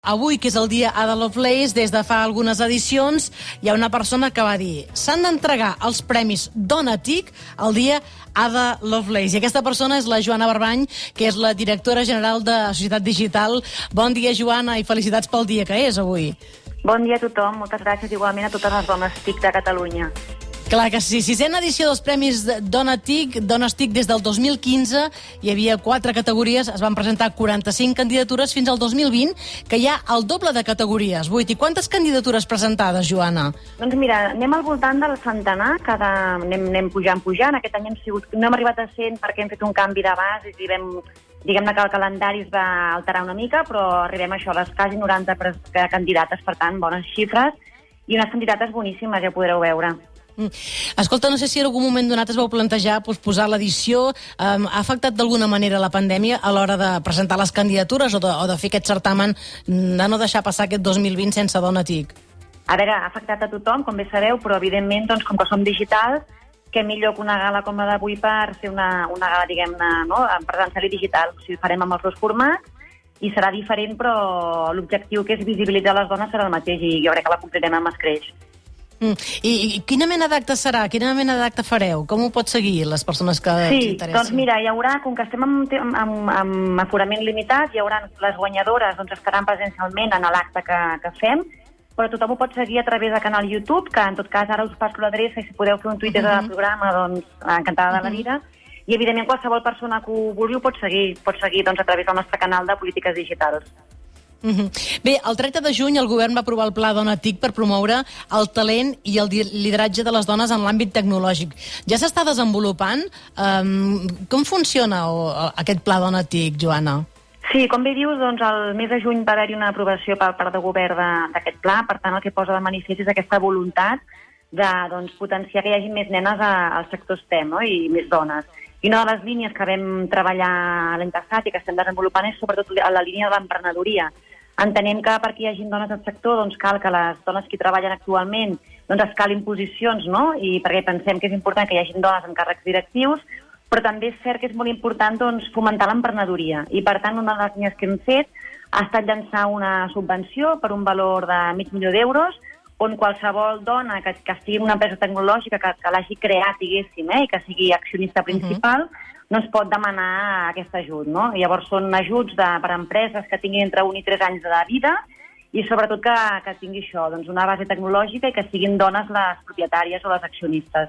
Avui, que és el dia Ada Lovelace, des de fa algunes edicions, hi ha una persona que va dir s'han d'entregar els premis Dona TIC el dia Ada Lovelace. I aquesta persona és la Joana Barbany, que és la directora general de Societat Digital. Bon dia, Joana, i felicitats pel dia que és avui. Bon dia a tothom, moltes gràcies igualment a totes les dones TIC de Catalunya. Clar que sí. Sisena edició dels Premis Dones TIC des del 2015. Hi havia 4 categories, es van presentar 45 candidatures fins al 2020, que hi ha el doble de categories, 8. I quantes candidatures presentades, Joana? Doncs mira, anem al voltant del centenar, anem pujant. Aquest any no hem arribat a 100 perquè hem fet un canvi de bases i diguem-ne que el calendari es va alterar una mica, però arribem a això, a les quasi 90 candidates, per tant, bones xifres, i unes candidates boníssimes, ja ho podreu veure. Escolta, no sé si en algun moment donat es vau plantejar posposar l'edició. Ha afectat d'alguna manera la pandèmia a l'hora de presentar les candidatures o de fer aquest certamen, de no deixar passar aquest 2020 sense Dona TIC? A veure, ha afectat a tothom, com bé sabeu, però evidentment, doncs, com que som digitals, què millor que una gala com la d'avui per fer una gala, diguem-ne, no?, en presencial i digital. O sigui, farem amb els dos formats i serà diferent, però l'objectiu, que és visibilitzar les dones, serà el mateix i jo crec que la complirem amb escreix. I quina mena d'acte serà? Quina mena d'acte fareu? Com ho pot seguir les persones que s'interessen? Doncs mira, hi haurà, com que estem amb aforament limitat, hi haurà les guanyadores, doncs estaran presencialment en l'acte que fem, però tothom ho pot seguir a través del canal YouTube, que en tot cas ara us passo l'adreça i si podeu fer un Twitter del programa, doncs encantada de la vida. I evidentment qualsevol persona que ho vulgui ho pot seguir doncs, a través del nostre canal de polítiques digitals. Bé, el 30 de juny el govern va aprovar el Pla Dona TIC per promoure el talent i el lideratge de les dones en l'àmbit tecnològic. Ja s'està desenvolupant? Com funciona aquest Pla Dona TIC, Joana? Sí, com bé dius, doncs el mes de juny va haver-hi una aprovació per part de govern d'aquest pla, per tant el que posa de manifest és aquesta voluntat de potenciar que hi hagi més nenes al sector STEM, no?, i més dones. I una de les línies que vam treballar l'any passat i que estem desenvolupant és sobretot la línia de l'emprenedoria. Entenem que perquè hi hagi dones al sector doncs cal que les dones que hi treballen actualment doncs escalin posicions, no?, i perquè pensem que és important que hi hagi dones en càrrecs directius, però també és cert que és molt important doncs, fomentar l'emprenedoria. I per tant, una de les línies que hem fet ha estat llançar una subvenció per un valor de $500,000 on qualsevol dona que estigui en una empresa tecnològica que l'hagi creat, diguéssim, i que sigui accionista principal, no es pot demanar aquest ajut, no? Llavors són ajuts per a empreses que tinguin entre 1 i 3 anys de vida i sobretot que tingui això, doncs una base tecnològica i que siguin dones les propietàries o les accionistes.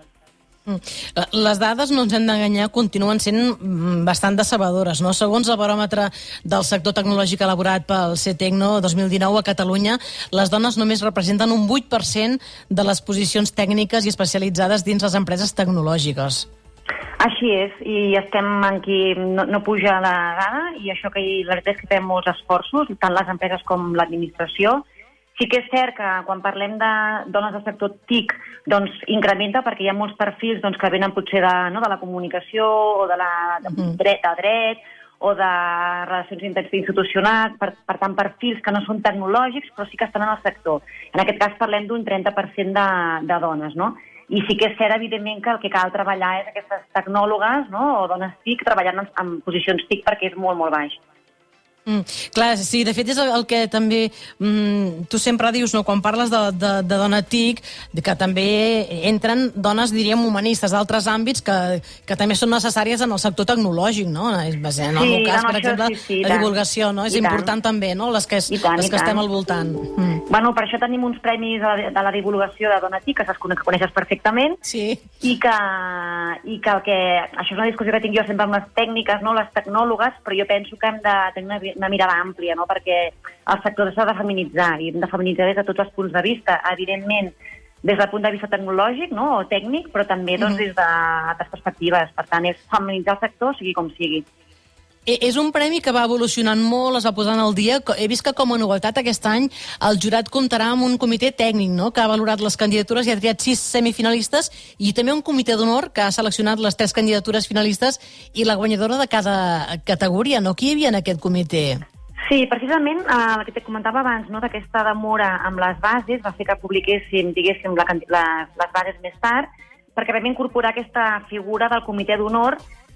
Les dades, no ens hem d'enganyar, continuen sent bastant decebedores, no? Segons el baròmetre del sector tecnològic elaborat pel CTECNO 2019 a Catalunya, les dones només representen un 8% de les posicions tècniques i especialitzades dins les empreses tecnològiques. Així és, i estem en qui no puja la gana, i això que la veritat és que fem molts esforços, tant les empreses com l'administració. Sí que és cert que quan parlem de dones del sector TIC, doncs incrementa perquè hi ha molts perfils que venen potser de la comunicació o de dret o de relacions institucionals, per tant perfils que no són tecnològics però sí que estan en el sector. En aquest cas parlem d'un 30% de dones, no? I sí que és cert, evidentment, que el que cal treballar és aquestes tecnòlogues, no?, o dones TIC treballant en posicions TIC perquè és molt, molt baix. Clar, sí, de fet és el que també tu sempre dius, no?, quan parles de Dona TIC, que també entren dones, diríem, humanistes d'altres àmbits que també són necessàries en el sector tecnològic, no? En el meu cas, per exemple, la divulgació, no? És important també, no?, les que estem al voltant. Bueno, per això tenim uns premis de la divulgació de Dona TIC, que coneixes perfectament, i que això és una discussió que tinc jo sempre amb les tècniques, no?, les tecnòlogues, però jo penso que hem de tenir una mirada àmplia, no?, perquè el sector s'ha de feminitzar, i hem de feminitzar des de tots els punts de vista, evidentment des del punt de vista tecnològic, no?, o tècnic, però també des d'altres perspectives. Per tant, és feminitzar el sector, sigui com sigui. És un premi que va evolucionant molt, es va posant al dia. He vist que com a novetat aquest any el jurat comptarà amb un comitè tècnic, no?, que ha valorat les candidatures i ha triat 6 semifinalistes, i també un comitè d'honor que ha seleccionat les 3 candidatures finalistes i la guanyadora de cada categoria, no? Qui hi havia en aquest comitè? Sí, precisament el que te comentava abans, no?, d'aquesta demora amb les bases va fer que publiquéssim, diguéssim, les bases més tard, perquè vam incorporar aquesta figura del comitè d'honor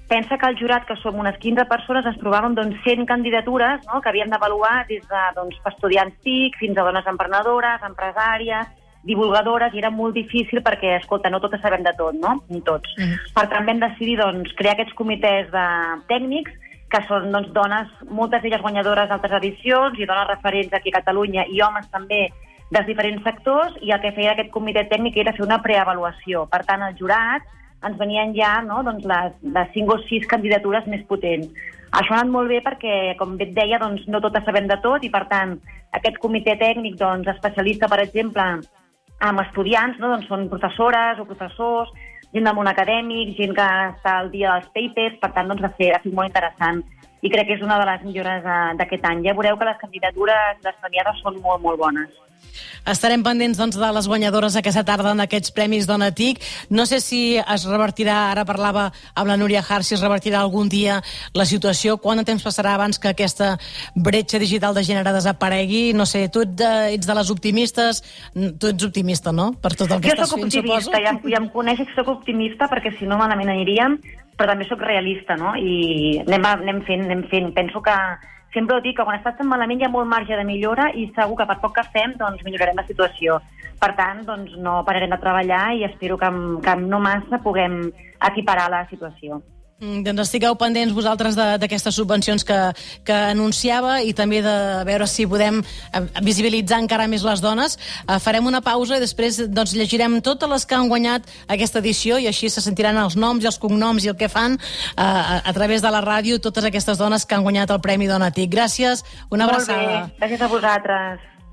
pensa que el jurat, que som unes 15 persones, ens trobàvem 100 candidatures, no?, que havíem d'avaluar des de estudiants TIC fins a dones emprenedores, empresàries, divulgadores, i era molt difícil perquè, escolta, no totes sabem de tot, no? Ni tots. Per tant, vam decidir crear aquests comitès de tècnics, que són dones, moltes d'elles guanyadores d'altres edicions i dones referents aquí a Catalunya i homes també dels diferents sectors, i el que feia aquest comitè tècnic era fer una preavaluació. Per tant, el jurat ens venien ja les 5 o 6 candidatures més potents. Això ha anat molt bé perquè, com bé et deia, no totes sabem de tot, i per tant, aquest comitè tècnic especialista, per exemple, amb estudiants, són professores o professors, gent del món acadèmic, gent que està al dia dels papers, per tant, ha sigut molt interessant. I crec que és una de les millores d'aquest any. Ja veureu que les candidatures, les premiades, són molt, molt bones. Estarem pendents de les guanyadores aquesta tarda en aquests Premis Dona TIC. No sé si es revertirà, ara parlava amb la Núria Har, si es revertirà algun dia la situació. Quant de temps passarà abans que aquesta bretxa digital de gènere desaparegui? No sé, tu ets de les optimistes, tu ets optimista, no?, per tot el que estàs fent, suposo. Jo soc optimista, ja em coneixes que soc optimista, perquè si no malament aniríem, però també soc realista, no?, i anem fent. Penso que sempre ho dic, que quan estàs tan malament hi ha molt marge de millora, i segur que per poc que fem millorarem la situació. Per tant, no pararem de treballar, i espero que no massa puguem equiparar la situació. Doncs estigueu pendents vosaltres d'aquestes subvencions que anunciava, i també de veure si podem visibilitzar encara més les dones. Farem una pausa i després llegirem totes les que han guanyat aquesta edició, i així se sentiran els noms i els cognoms i el que fan a través de la ràdio, totes aquestes dones que han guanyat el Premi Dona TIC. Gràcies, una abraçada. Molt bé, gràcies a vosaltres.